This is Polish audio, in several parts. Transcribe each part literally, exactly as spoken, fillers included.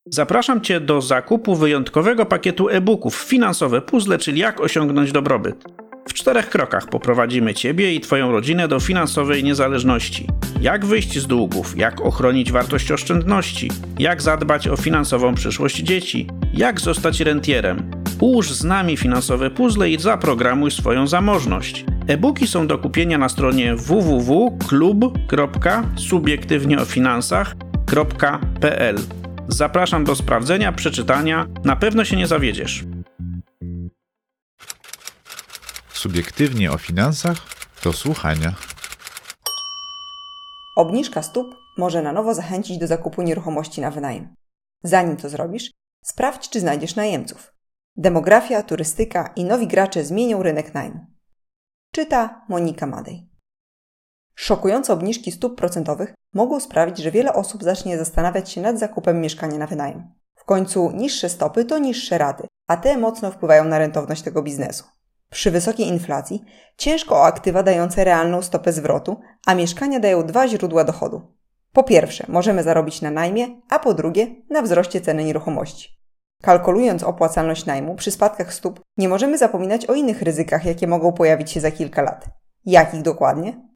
Zapraszam Cię do zakupu wyjątkowego pakietu e-booków Finansowe Puzzle, czyli jak osiągnąć dobrobyt. W czterech krokach poprowadzimy Ciebie i Twoją rodzinę do finansowej niezależności. Jak wyjść z długów, jak ochronić wartość oszczędności, jak zadbać o finansową przyszłość dzieci, jak zostać rentierem. Ułóż z nami finansowe puzzle i zaprogramuj swoją zamożność. E-booki są do kupienia na stronie w w w kropka klub kropka subiektywnieofinansach kropka p l. Zapraszam do sprawdzenia, przeczytania. Na pewno się nie zawiedziesz. Subiektywnie o finansach do słuchania. Obniżka stóp może na nowo zachęcić do zakupu nieruchomości na wynajem. Zanim to zrobisz, sprawdź, czy znajdziesz najemców. Demografia, turystyka i nowi gracze zmienią rynek najmu. Czyta Monika Madej. Szokujące obniżki stóp procentowych mogą sprawić, że wiele osób zacznie zastanawiać się nad zakupem mieszkania na wynajem. W końcu niższe stopy to niższe raty, a te mocno wpływają na rentowność tego biznesu. Przy wysokiej inflacji ciężko o aktywa dające realną stopę zwrotu, a mieszkania dają dwa źródła dochodu. Po pierwsze, możemy zarobić na najmie, a po drugie, na wzroście ceny nieruchomości. Kalkulując opłacalność najmu przy spadkach stóp, nie możemy zapominać o innych ryzykach, jakie mogą pojawić się za kilka lat. Jakich dokładnie?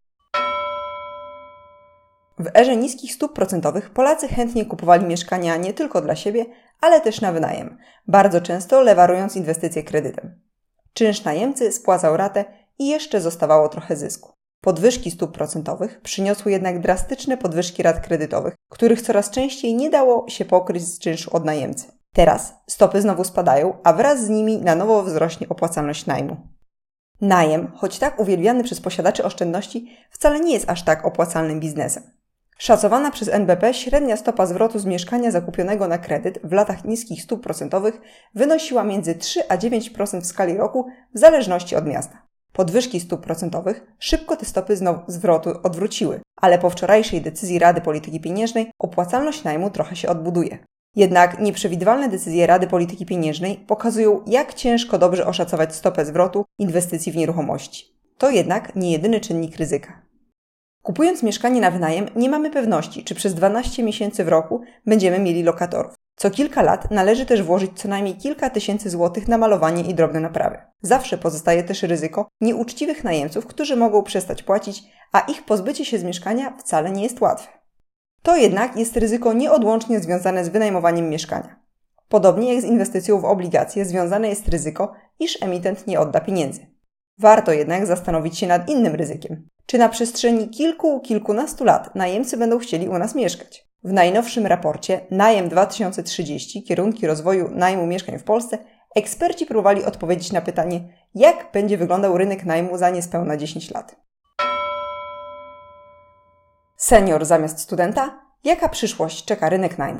W erze niskich stóp procentowych Polacy chętnie kupowali mieszkania nie tylko dla siebie, ale też na wynajem, bardzo często lewarując inwestycje kredytem. Czynsz najemcy spłacał ratę i jeszcze zostawało trochę zysku. Podwyżki stóp procentowych przyniosły jednak drastyczne podwyżki rat kredytowych, których coraz częściej nie dało się pokryć z czynszu od najemcy. Teraz stopy znowu spadają, a wraz z nimi na nowo wzrośnie opłacalność najmu. Najem, choć tak uwielbiany przez posiadaczy oszczędności, wcale nie jest aż tak opłacalnym biznesem. Szacowana przez N B P średnia stopa zwrotu z mieszkania zakupionego na kredyt w latach niskich stóp procentowych wynosiła między trzy a dziewięć procent w skali roku w zależności od miasta. Podwyżki stóp procentowych szybko te stopy zwrotu odwróciły, ale po wczorajszej decyzji Rady Polityki Pieniężnej opłacalność najmu trochę się odbuduje. Jednak nieprzewidywalne decyzje Rady Polityki Pieniężnej pokazują, jak ciężko dobrze oszacować stopę zwrotu inwestycji w nieruchomości. To jednak nie jedyny czynnik ryzyka. Kupując mieszkanie na wynajem nie mamy pewności, czy przez dwanaście miesięcy w roku będziemy mieli lokatorów. Co kilka lat należy też włożyć co najmniej kilka tysięcy złotych na malowanie i drobne naprawy. Zawsze pozostaje też ryzyko nieuczciwych najemców, którzy mogą przestać płacić, a ich pozbycie się z mieszkania wcale nie jest łatwe. To jednak jest ryzyko nieodłącznie związane z wynajmowaniem mieszkania. Podobnie jak z inwestycją w obligacje związane jest ryzyko, iż emitent nie odda pieniędzy. Warto jednak zastanowić się nad innym ryzykiem. Czy na przestrzeni kilku, kilkunastu lat najemcy będą chcieli u nas mieszkać? W najnowszym raporcie Najem dwa tysiące trzydzieści – Kierunki rozwoju najmu mieszkań w Polsce eksperci próbowali odpowiedzieć na pytanie, jak będzie wyglądał rynek najmu za niespełna dziesięć lat. Senior zamiast studenta? Jaka przyszłość czeka rynek najmu?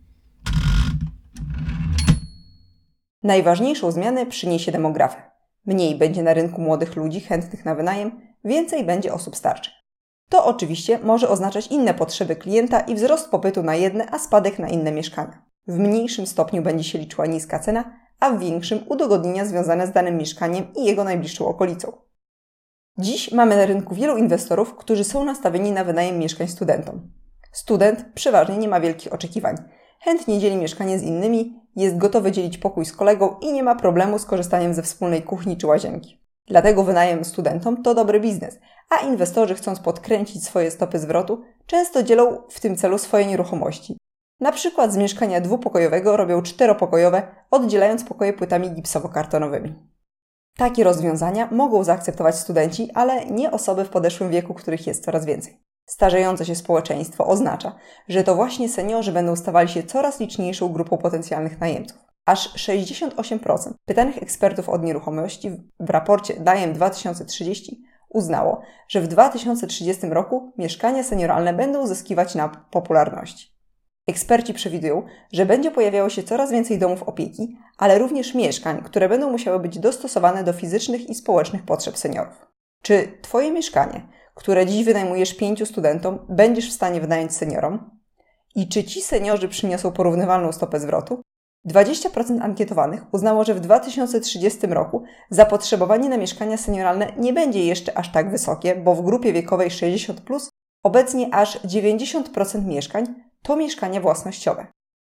Najważniejszą zmianę przyniesie demografia. Mniej będzie na rynku młodych ludzi chętnych na wynajem, więcej będzie osób starszych. To oczywiście może oznaczać inne potrzeby klienta i wzrost popytu na jedne, a spadek na inne mieszkania. W mniejszym stopniu będzie się liczyła niska cena, a w większym udogodnienia związane z danym mieszkaniem i jego najbliższą okolicą. Dziś mamy na rynku wielu inwestorów, którzy są nastawieni na wynajem mieszkań studentom. Student przeważnie nie ma wielkich oczekiwań. Chętnie dzieli mieszkanie z innymi, jest gotowy dzielić pokój z kolegą i nie ma problemu z korzystaniem ze wspólnej kuchni czy łazienki. Dlatego wynajem studentom to dobry biznes, a inwestorzy, chcąc podkręcić swoje stopy zwrotu, często dzielą w tym celu swoje nieruchomości. Na przykład z mieszkania dwupokojowego robią czteropokojowe, oddzielając pokoje płytami gipsowo-kartonowymi. Takie rozwiązania mogą zaakceptować studenci, ale nie osoby w podeszłym wieku, których jest coraz więcej. Starzejące się społeczeństwo oznacza, że to właśnie seniorzy będą stawali się coraz liczniejszą grupą potencjalnych najemców. Aż sześćdziesiąt osiem procent pytanych ekspertów od nieruchomości w raporcie Najem dwa tysiące trzydzieści uznało, że w dwa tysiące trzydziestym roku mieszkania senioralne będą zyskiwać na popularności. Eksperci przewidują, że będzie pojawiało się coraz więcej domów opieki, ale również mieszkań, które będą musiały być dostosowane do fizycznych i społecznych potrzeb seniorów. Czy Twoje mieszkanie, które dziś wynajmujesz pięciu studentom, będziesz w stanie wynająć seniorom? I czy ci seniorzy przyniosą porównywalną stopę zwrotu? dwadzieścia procent ankietowanych uznało, że w dwa tysiące trzydziestym roku zapotrzebowanie na mieszkania senioralne nie będzie jeszcze aż tak wysokie, bo w grupie wiekowej sześćdziesiąt plus obecnie aż dziewięćdziesiąt procent mieszkań to mieszkania własnościowe.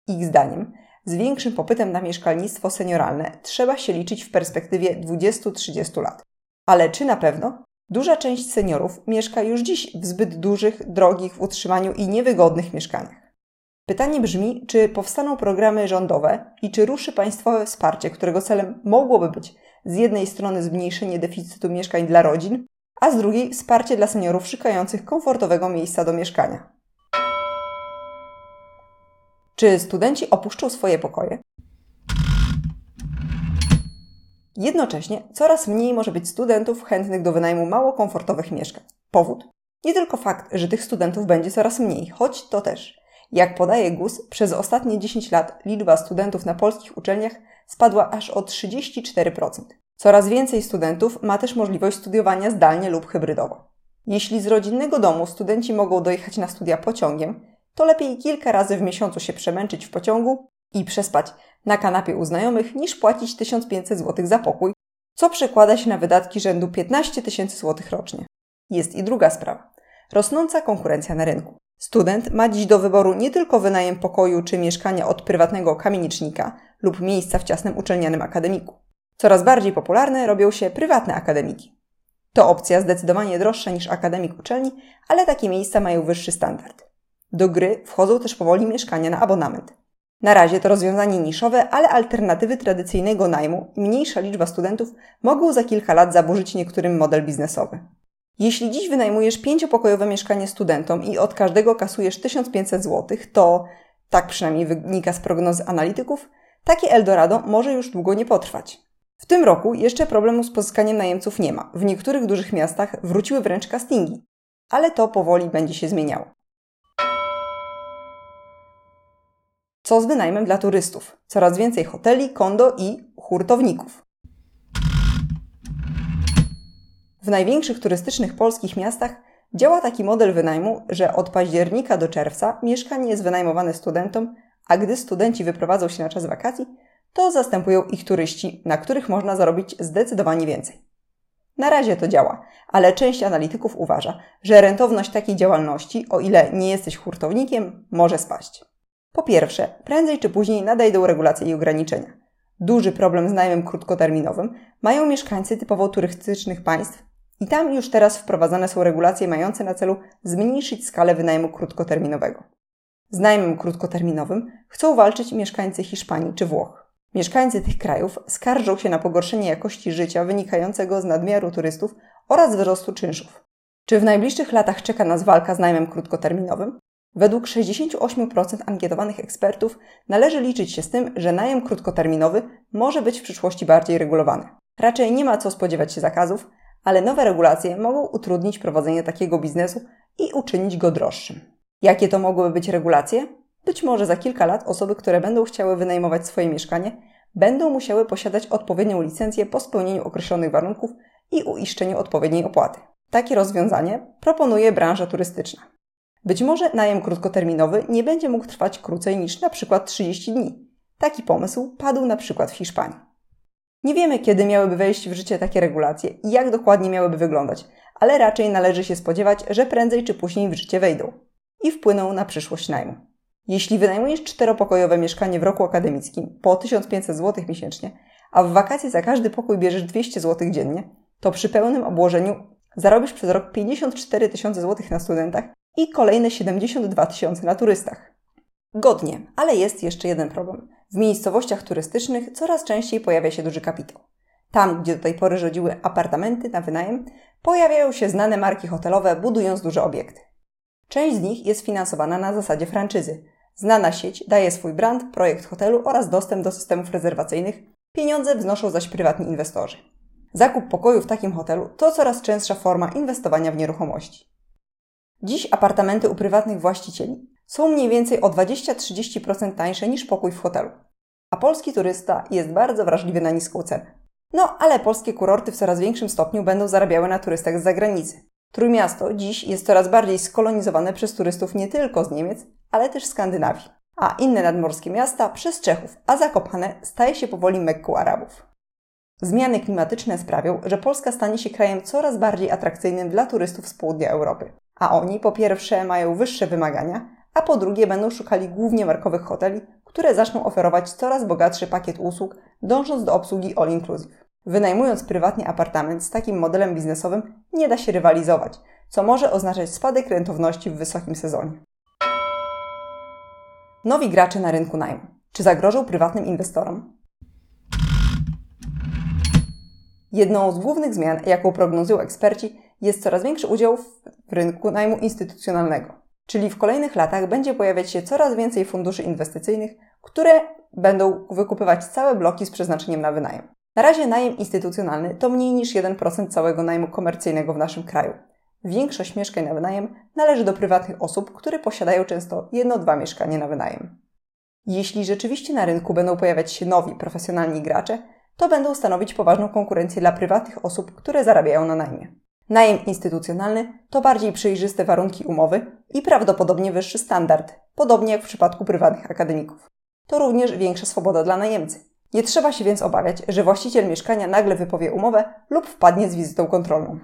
Ich zdaniem z większym popytem na mieszkalnictwo senioralne trzeba się liczyć w perspektywie dwudziestu do trzydziestu lat. Ale czy na pewno? Duża część seniorów mieszka już dziś w zbyt dużych, drogich w utrzymaniu i niewygodnych mieszkaniach. Pytanie brzmi, czy powstaną programy rządowe i czy ruszy państwowe wsparcie, którego celem mogłoby być z jednej strony zmniejszenie deficytu mieszkań dla rodzin, a z drugiej wsparcie dla seniorów szukających komfortowego miejsca do mieszkania. Czy studenci opuszczą swoje pokoje? Jednocześnie coraz mniej może być studentów chętnych do wynajmu mało komfortowych mieszkań. Powód? Nie tylko fakt, że tych studentów będzie coraz mniej, choć to też. Jak podaje G U S, przez ostatnie dziesięć lat liczba studentów na polskich uczelniach spadła aż o trzydzieści cztery procent. Coraz więcej studentów ma też możliwość studiowania zdalnie lub hybrydowo. Jeśli z rodzinnego domu studenci mogą dojechać na studia pociągiem, to lepiej kilka razy w miesiącu się przemęczyć w pociągu i przespać na kanapie u znajomych, niż płacić tysiąc pięćset złotych za pokój, co przekłada się na wydatki rzędu piętnaście tysięcy złotych rocznie. Jest i druga sprawa. Rosnąca konkurencja na rynku. Student ma dziś do wyboru nie tylko wynajem pokoju czy mieszkania od prywatnego kamienicznika lub miejsca w ciasnym uczelnianym akademiku. Coraz bardziej popularne robią się prywatne akademiki. To opcja zdecydowanie droższa niż akademik uczelni, ale takie miejsca mają wyższy standard. Do gry wchodzą też powoli mieszkania na abonament. Na razie to rozwiązanie niszowe, ale alternatywy tradycyjnego najmu i mniejsza liczba studentów mogą za kilka lat zaburzyć niektórym model biznesowy. Jeśli dziś wynajmujesz pięciopokojowe mieszkanie studentom i od każdego kasujesz tysiąc pięćset złotych, to, tak przynajmniej wynika z prognozy analityków, takie Eldorado może już długo nie potrwać. W tym roku jeszcze problemu z pozyskaniem najemców nie ma. W niektórych dużych miastach wróciły wręcz castingi, ale to powoli będzie się zmieniało. Co z wynajmem dla turystów? Coraz więcej hoteli, kondo i hurtowników. W największych turystycznych polskich miastach działa taki model wynajmu, że od października do czerwca mieszkanie jest wynajmowane studentom, a gdy studenci wyprowadzą się na czas wakacji, to zastępują ich turyści, na których można zarobić zdecydowanie więcej. Na razie to działa, ale część analityków uważa, że rentowność takiej działalności, o ile nie jesteś hurtownikiem, może spaść. Po pierwsze, prędzej czy później nadejdą regulacje i ograniczenia. Duży problem z najmem krótkoterminowym mają mieszkańcy typowo turystycznych państw i tam już teraz wprowadzane są regulacje mające na celu zmniejszyć skalę wynajmu krótkoterminowego. Z najmem krótkoterminowym chcą walczyć mieszkańcy Hiszpanii czy Włoch. Mieszkańcy tych krajów skarżą się na pogorszenie jakości życia wynikającego z nadmiaru turystów oraz wzrostu czynszów. Czy w najbliższych latach czeka nas walka z najmem krótkoterminowym? Według sześćdziesiąt osiem procent ankietowanych ekspertów należy liczyć się z tym, że najem krótkoterminowy może być w przyszłości bardziej regulowany. Raczej nie ma co spodziewać się zakazów, ale nowe regulacje mogą utrudnić prowadzenie takiego biznesu i uczynić go droższym. Jakie to mogłyby być regulacje? Być może za kilka lat osoby, które będą chciały wynajmować swoje mieszkanie, będą musiały posiadać odpowiednią licencję po spełnieniu określonych warunków i uiszczeniu odpowiedniej opłaty. Takie rozwiązanie proponuje branża turystyczna. Być może najem krótkoterminowy nie będzie mógł trwać krócej niż na przykład trzydzieści dni. Taki pomysł padł na przykład w Hiszpanii. Nie wiemy, kiedy miałyby wejść w życie takie regulacje i jak dokładnie miałyby wyglądać, ale raczej należy się spodziewać, że prędzej czy później w życie wejdą i wpłyną na przyszłość najmu. Jeśli wynajmujesz czteropokojowe mieszkanie w roku akademickim po tysiąc pięćset złotych miesięcznie, a w wakacje za każdy pokój bierzesz dwieście złotych dziennie, to przy pełnym obłożeniu zarobisz przez rok pięćdziesiąt cztery tysiące złotych na studentach i kolejne siedemdziesiąt dwa tysiące na turystach. Godnie, ale jest jeszcze jeden problem. W miejscowościach turystycznych coraz częściej pojawia się duży kapitał. Tam, gdzie do tej pory rządziły apartamenty na wynajem, pojawiają się znane marki hotelowe, budując duże obiekty. Część z nich jest finansowana na zasadzie franczyzy. Znana sieć daje swój brand, projekt hotelu oraz dostęp do systemów rezerwacyjnych, pieniądze wznoszą zaś prywatni inwestorzy. Zakup pokoju w takim hotelu to coraz częstsza forma inwestowania w nieruchomości. Dziś apartamenty u prywatnych właścicieli są mniej więcej o dwadzieścia do trzydziestu procent tańsze niż pokój w hotelu. A polski turysta jest bardzo wrażliwy na niską cenę. No, ale polskie kurorty w coraz większym stopniu będą zarabiały na turystach z zagranicy. Trójmiasto dziś jest coraz bardziej skolonizowane przez turystów nie tylko z Niemiec, ale też z Skandynawii. A inne nadmorskie miasta przez Czechów, a Zakopane staje się powoli Mekką Arabów. Zmiany klimatyczne sprawią, że Polska stanie się krajem coraz bardziej atrakcyjnym dla turystów z południa Europy. A oni po pierwsze mają wyższe wymagania, a po drugie będą szukali głównie markowych hoteli, które zaczną oferować coraz bogatszy pakiet usług, dążąc do obsługi all inclusive. Wynajmując prywatnie apartament z takim modelem biznesowym nie da się rywalizować, co może oznaczać spadek rentowności w wysokim sezonie. Nowi gracze na rynku najmu. Czy zagrożą prywatnym inwestorom? Jedną z głównych zmian, jaką prognozują eksperci, jest coraz większy udział w rynku najmu instytucjonalnego. Czyli w kolejnych latach będzie pojawiać się coraz więcej funduszy inwestycyjnych, które będą wykupywać całe bloki z przeznaczeniem na wynajem. Na razie najem instytucjonalny to mniej niż jeden procent całego najmu komercyjnego w naszym kraju. Większość mieszkań na wynajem należy do prywatnych osób, które posiadają często jedno-dwa mieszkania na wynajem. Jeśli rzeczywiście na rynku będą pojawiać się nowi, profesjonalni gracze, to będą stanowić poważną konkurencję dla prywatnych osób, które zarabiają na najmie. Najem instytucjonalny to bardziej przejrzyste warunki umowy i prawdopodobnie wyższy standard, podobnie jak w przypadku prywatnych akademików. To również większa swoboda dla najemcy. Nie trzeba się więc obawiać, że właściciel mieszkania nagle wypowie umowę lub wpadnie z wizytą kontrolną.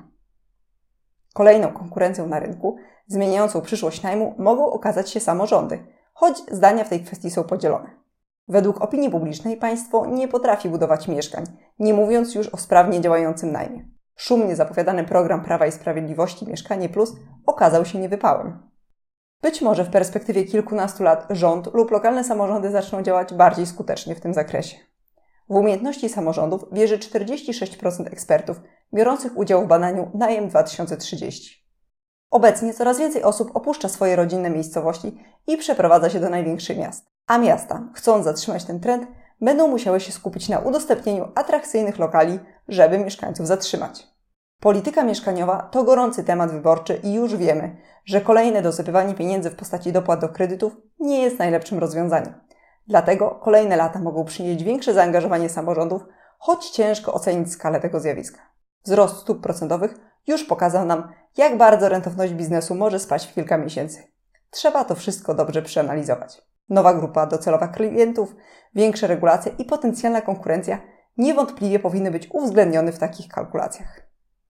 Kolejną konkurencją na rynku, zmieniającą przyszłość najmu, mogą okazać się samorządy, choć zdania w tej kwestii są podzielone. Według opinii publicznej państwo nie potrafi budować mieszkań, nie mówiąc już o sprawnie działającym najmie. Szumnie zapowiadany program Prawa i Sprawiedliwości Mieszkanie Plus okazał się niewypałem. Być może w perspektywie kilkunastu lat rząd lub lokalne samorządy zaczną działać bardziej skutecznie w tym zakresie. W umiejętności samorządów wierzy czterdzieści sześć procent ekspertów biorących udział w badaniu Najem dwa tysiące trzydzieści. Obecnie coraz więcej osób opuszcza swoje rodzinne miejscowości i przeprowadza się do największych miast. A miasta, chcąc zatrzymać ten trend, będą musiały się skupić na udostępnieniu atrakcyjnych lokali, żeby mieszkańców zatrzymać. Polityka mieszkaniowa to gorący temat wyborczy i już wiemy, że kolejne dosypywanie pieniędzy w postaci dopłat do kredytów nie jest najlepszym rozwiązaniem. Dlatego kolejne lata mogą przynieść większe zaangażowanie samorządów, choć ciężko ocenić skalę tego zjawiska. Wzrost stóp procentowych już pokazał nam, jak bardzo rentowność biznesu może spaść w kilka miesięcy. Trzeba to wszystko dobrze przeanalizować. Nowa grupa docelowa klientów, większe regulacje i potencjalna konkurencja niewątpliwie powinny być uwzględnione w takich kalkulacjach.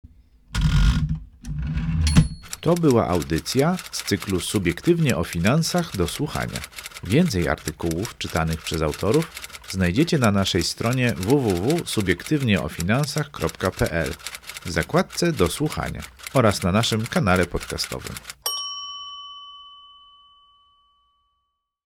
To była audycja z cyklu Subiektywnie o finansach do słuchania. Więcej artykułów czytanych przez autorów znajdziecie na naszej stronie w w w kropka subiektywnie o finansach kropka p l w zakładce do słuchania oraz na naszym kanale podcastowym.